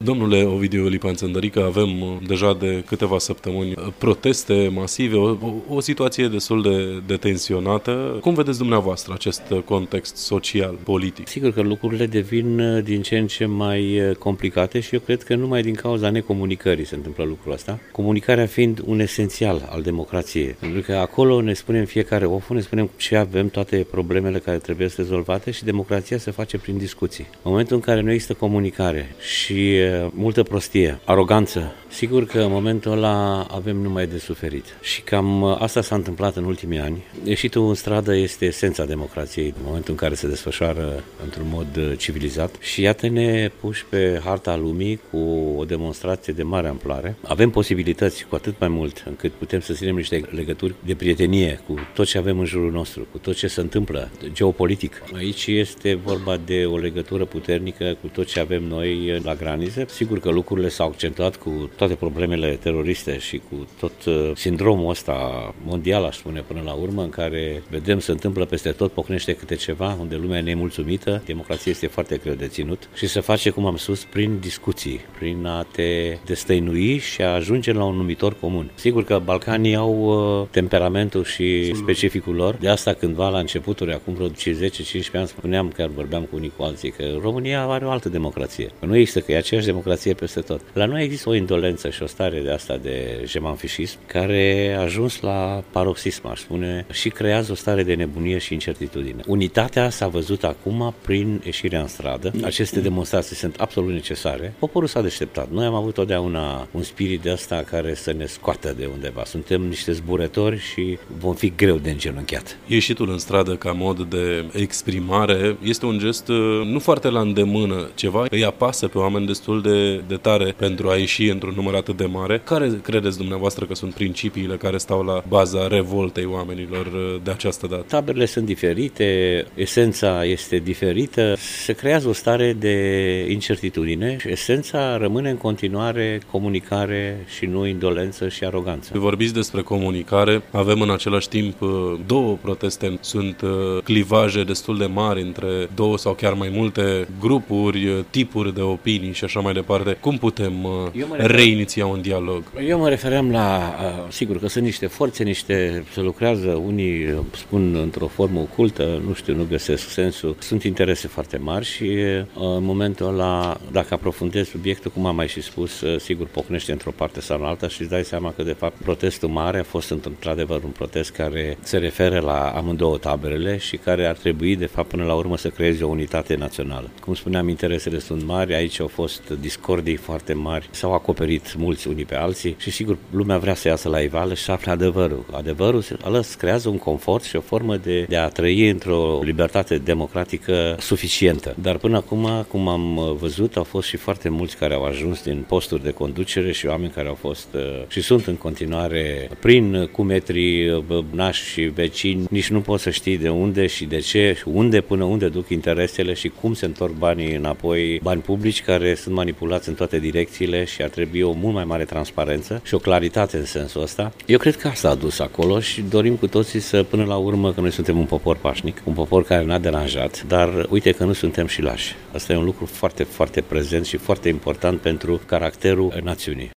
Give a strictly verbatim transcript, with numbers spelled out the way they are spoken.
Domnule Ovidiu Lipan Țândărică, avem deja de câteva săptămâni proteste masive, o, o situație destul de, de tensionată. Cum vedeți dumneavoastră acest context social, politic? Sigur că lucrurile devin din ce în ce mai complicate și eu cred că numai din cauza necomunicării se întâmplă lucrul ăsta. Comunicarea fiind un esențial al democrației. Pentru că acolo ne spunem fiecare oful, ne spunem ce avem, toate problemele care trebuie să rezolvate și democrația se face prin discuții. În momentul în care nu există comunicare și multă prostie, aroganță, sigur că în momentul ăla avem numai de suferit. Și cam asta s-a întâmplat în ultimii ani. Ieșitul în stradă este esența democrației, în momentul în care se desfășoară într-un mod civilizat. Și iată-ne puși pe harta lumii cu o demonstrație de mare amploare. Avem posibilități cu atât mai mult încât putem să ținem niște legături de prietenie cu tot ce avem în jurul nostru, cu tot ce se întâmplă geopolitic. Aici este vorba de o legătură puternică cu tot ce avem noi la granițe. Sigur că lucrurile s-au accentuat cu toate problemele teroriste și cu tot sindromul ăsta mondial, aș spune, până la urmă, în care vedem se întâmplă peste tot, pocnește câte ceva, unde lumea e nemulțumită, democrația este foarte greu de ținut și se face, cum am spus, prin discuții, prin a te destăinui și a ajunge la un numitor comun. Sigur că Balcanii au temperamentul și specificul lor, de asta cândva la începuturi, acum vreo zece cincisprezece ani, spuneam, chiar vorbeam cu unii cu alții, că România are o altă democrație, că nu există, că e aceeași democrație peste tot. La noi există o indolență și o stare de asta de jemanfișism, care a ajuns la paroxism, aș spune, și creează o stare de nebunie și incertitudine. Unitatea s-a văzut acum prin ieșirea în stradă. Aceste demonstrații sunt absolut necesare. Poporul s-a deșteptat. Noi am avut totdeauna un spirit de asta care să ne scoată de undeva. Suntem niște zburători și vom fi greu de îngenunchiat. Ieșitul în stradă ca mod de exprimare este un gest nu foarte la îndemână. Ceva îi apasă pe oameni destul de, de tare pentru a ieși într-un număr atât de mare. Care credeți dumneavoastră că sunt principiile care stau la baza revoltei oamenilor de această dată? Taberele sunt diferite, esența este diferită, se creează o stare de incertitudine și esența rămâne în continuare comunicare și nu indolență și aroganță. Vorbiți despre comunicare, avem în același timp două proteste, sunt clivaje destul de mari între două sau chiar mai multe grupuri, tipuri de opinii și așa mai departe. Cum putem refer... reiniția un dialog? Eu mă refeream la, sigur că sunt niște forțe, niște, se lucrează, unii spun într-o formă ocultă, nu știu, nu găsesc sensul. Sunt interese foarte mari și în momentul ăla, dacă aprofundezi subiectul, cum am mai și spus, sigur pocnește într-o parte sau în alta și îți dai seama că de fapt protestul mare a fost într-adevăr un protest care se referă la amândouă taberele și care ar trebui de fapt până la urmă să creeze o unitate națională. Cum spuneam, interesele sunt mari, aici au fost discordii foarte mari, s-au acoperit mulți unii pe alții și sigur lumea vrea să iasă la iveală și să afle adevărul. Adevărul ăla creează un confort și o formă de, de a trăi într-o libertate democratică suficientă. Dar până acum, cum am văzut, au fost și foarte mulți care au ajuns din posturi de conducere și oameni care au fost și sunt în continuare prin cumetrii, nași și vecini. Nici nu poți să știi de unde și de ce, și unde până unde duc interesele și cum se întorc banii înapoi, bani publici care sunt manipulați în toate direcțiile și ar trebui o mult mai mare transparență și o claritate în sensul ăsta. Eu cred că asta a dus acolo și dorim cu toții să, până la urmă, că noi suntem un popor pașnic, un popor care n-a deranjat, dar uite că nu suntem și lași. Asta e un lucru foarte, foarte prezent și foarte important pentru caracterul națiunii.